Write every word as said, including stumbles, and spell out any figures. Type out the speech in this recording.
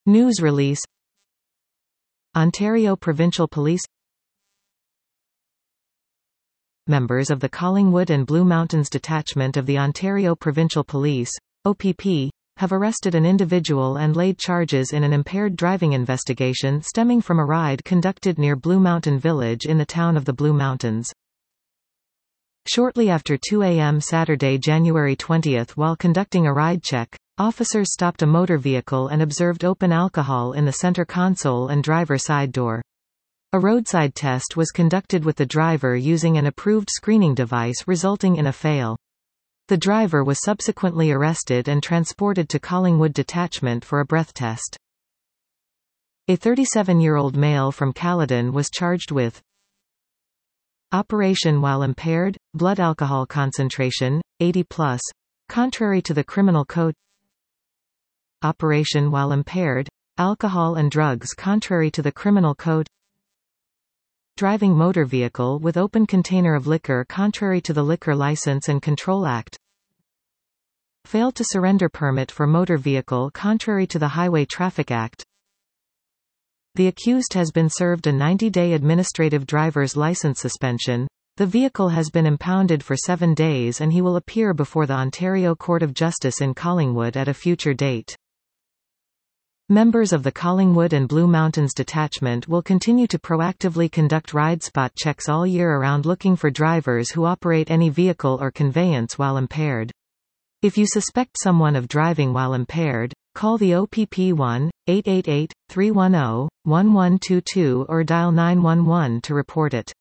News release. Ontario Provincial Police. Members of the Collingwood and Blue Mountains Detachment of the Ontario Provincial Police, O P P, have arrested an individual and laid charges in an impaired driving investigation stemming from a ride conducted near Blue Mountain Village in the town of the Blue Mountains. Shortly after two A M Saturday, January twentieth, while conducting a ride check, officers stopped a motor vehicle and observed open alcohol in the center console and driver side door. A roadside test was conducted with the driver using an approved screening device, resulting in a fail. The driver was subsequently arrested and transported to Collingwood Detachment for a breath test. A thirty-seven-year-old male from Caledon was charged with operation while impaired, blood alcohol concentration, eighty plus, contrary to the criminal code. Operation while impaired, alcohol and drugs contrary to the criminal code. Driving motor vehicle with open container of liquor contrary to the Liquor License and Control Act. Failed to surrender permit for motor vehicle contrary to the Highway Traffic Act. The accused has been served a ninety-day administrative driver's license suspension. The vehicle has been impounded for seven days and he will appear before the Ontario Court of Justice in Collingwood at a future date. Members of the Collingwood and Blue Mountains Detachment will continue to proactively conduct ride spot checks all year around, looking for drivers who operate any vehicle or conveyance while impaired. If you suspect someone of driving while impaired, call the O P P one eight eight eight, three one zero, one one two two or dial nine one one to report it.